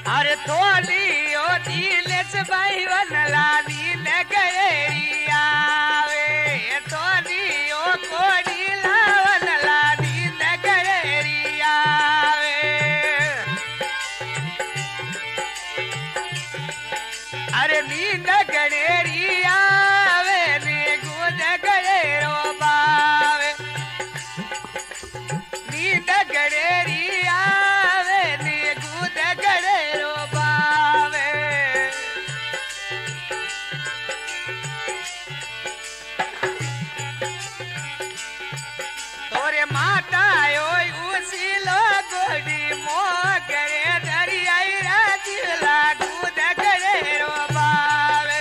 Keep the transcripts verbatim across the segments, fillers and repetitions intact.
अरे थोड़ी ओ नीलेश भाई वनला नील गएरिया वे थोड़ी ओ कोड़ी लावनला नील गएरिया वे अरे नींद गएरिया वे नी गुद गएरो बावे नींद गएरिया वे नी गुद गएरो बावे तोरे माता ओय उसी लो गोडी मोगरे दरियाई राजिला गुद गएरो बावे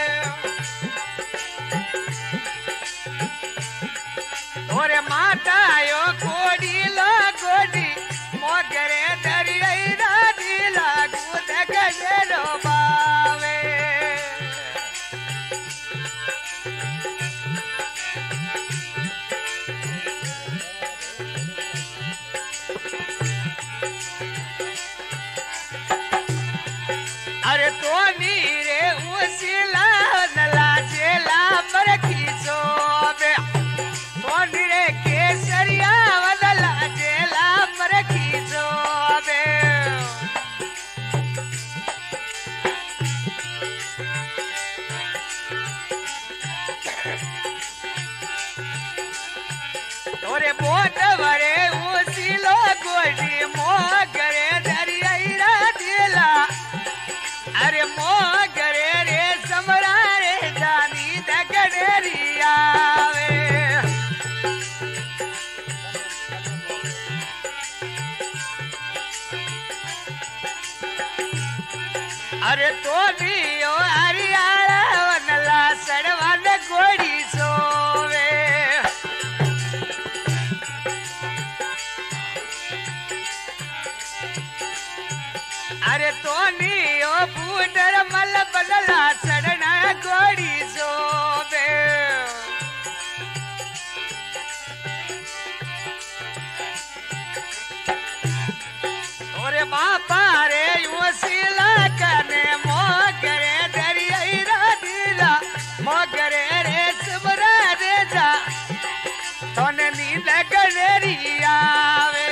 तोरे माता यो कोडी लो गोडी मोगरे दरियाई राजिला गुद गएरो बावे अरे तो नीरे उसिला नला जेला पर खींचो बे तो नीरे केसरिया वदला जेला पर खींचो बे तोरे बोट वरे उसिलो गोडी मोगरे दरियाई राजिला अरे मोगरे रे समरा रे जानी दगड़ेरिया वे अरे तो दियो हरियाणा वनला सड़वन गोड़ी सोवे अरे तो नियो बूडर मल बदला सड़ना गोड़ी सोबे तोरे बापा रे उसिला कने मोगरे दरियाई राजिला मोगरे रे सुमरा रे जा तोने नींद गएरिया वे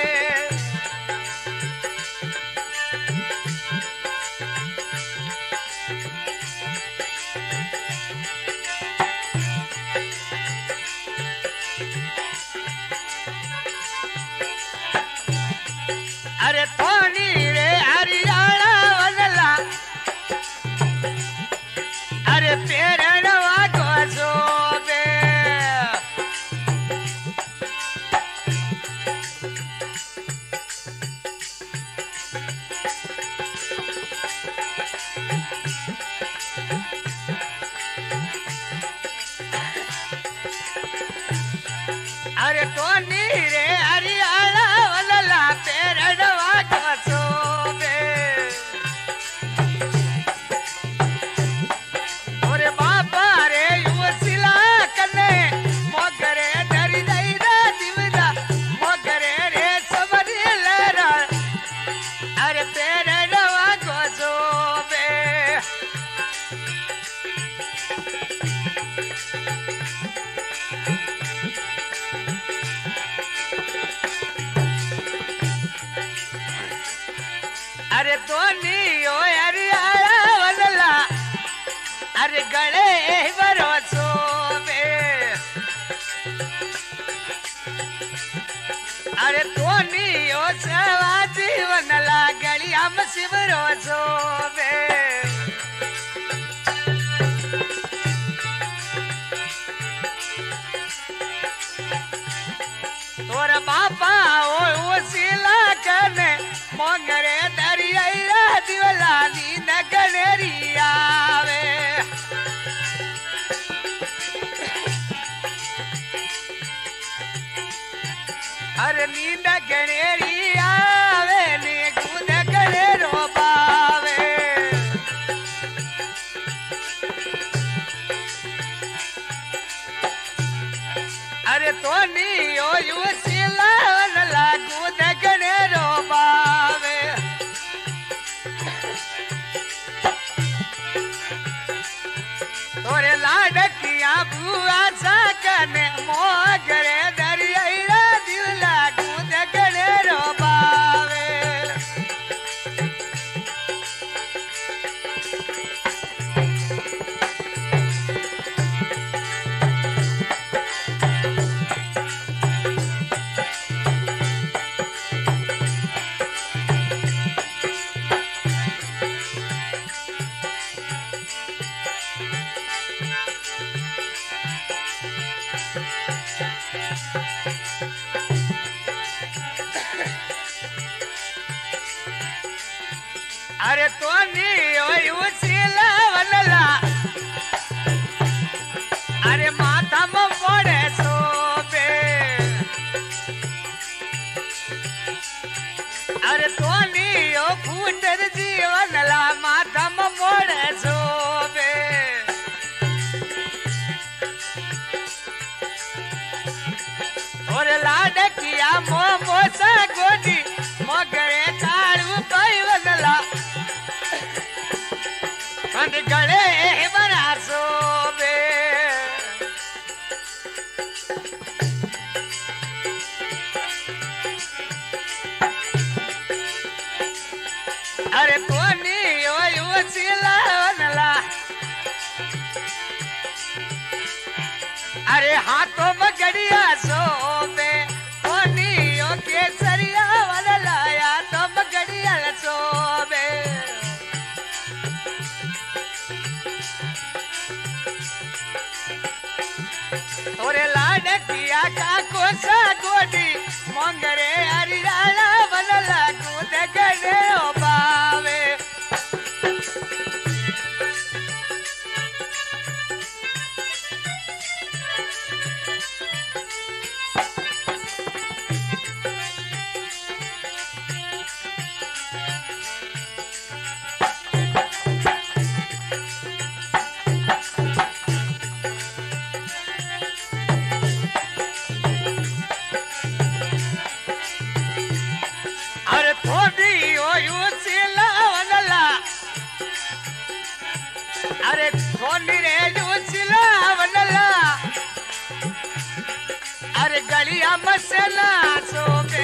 अरे थोड़ी रे हरियाणा वनला अरे पेरनवा को सोबे अरे थोड़ी रे हरियाणा वनला पेरनवा को सोबे तोरे बापा रे उसिला कने मोगरे दरी दई रा दिवदा मोगरे रे सबरी लरा अरे पेरनवा को सोबे अरे तो नियो हरियाणा वनला अरे गले भरोसो बे अरे तो नियो सवा जीवनला गलिया में शिवरोसो बे तोर बापा ओ उसिला कने मोगरे दरियाई राजिला नींद गएरिया वे अरे नींद गएरिया वे नी गुद गएरो बावे अरे तो नी उसीला वनला अरे माथा में मोड़े सोबे अरे तो नी फूटर जीवनला माथा में मोड़े सोबे और लाड किया मो मोसा गोदी मगरे काड़ू पाई वनला खंड गले बना सोबे अरे कोनी ओ सिला वनला अरे हाथों में गड़िया सोबे कोनी ओ केसरिया वनला हाथों में गड़िया सोबे तोरे लाड किया का कोसा गोडी मंगरे हरियाला वनला कूद गए ओ बावे अरे थोड़ी ओ यूसिला वनला अरे थोड़ी रे यूसिला वनला अरे गलिया मसला सोबे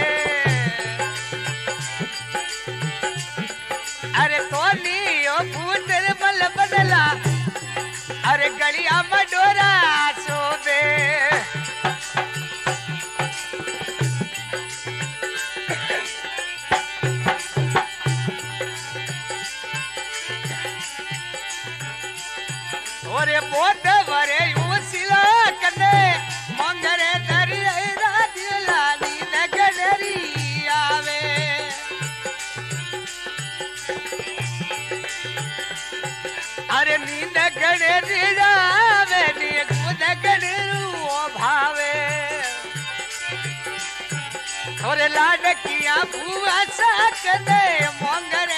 अरे थोड़ी ओ फूटर बल बदला अरे गलिया मडोरा सोबे ओरे बोट वरे उसिला कने मंगरे दरिया दिला नींद गडरी आवे अरे नींद गडरी आवे नी कूद गडरू भावे ओरे लाड किया बुआ सा कने मंगरे